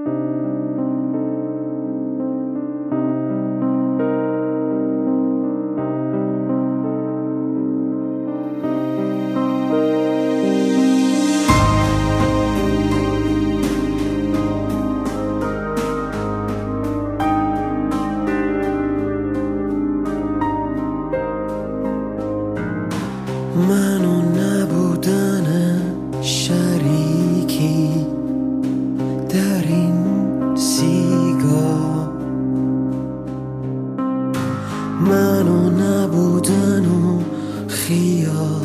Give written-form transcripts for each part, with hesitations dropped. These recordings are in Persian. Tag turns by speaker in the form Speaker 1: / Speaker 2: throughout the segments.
Speaker 1: من و نبودن شریکی در این سیگار، من و نبودن و خیال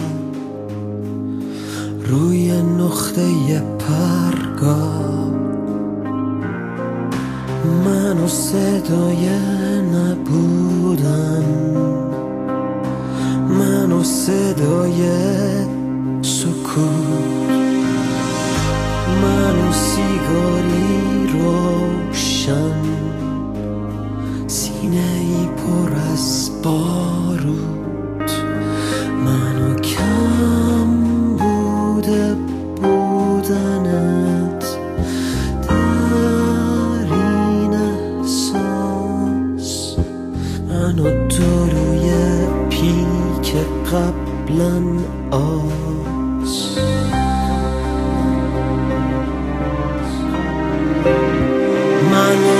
Speaker 1: روی نقطه پرگار، من و صدای نبودن، من و صدای سکوت، من و سیگاری روشن، سینه ای پر از باروت، من و کم بوده بودنت در این احساس، من و تو روی پیک قبلا آس، من و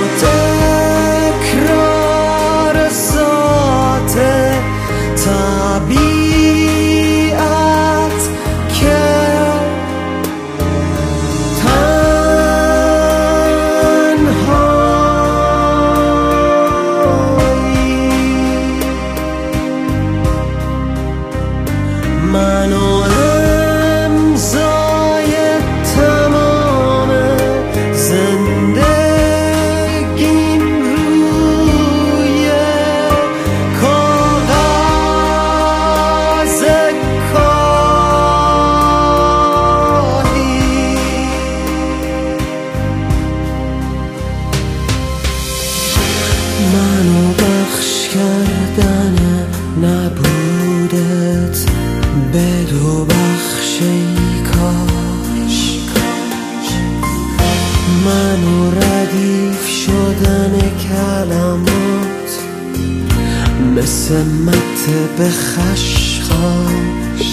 Speaker 1: تکرار ذات طبیعت که تنهایی، من و امضای تمام زندگیم روی کاغذ کاهی، من و بخش کردن نبودت به دو بخش ای کاش، من و ردیف شدن کلمات مثل مت به خشخاش،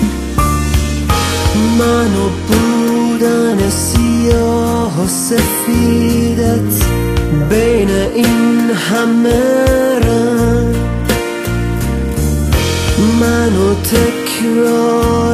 Speaker 1: من و بودن سیاه و سفیدت بین این همه رنگ، من و تکرار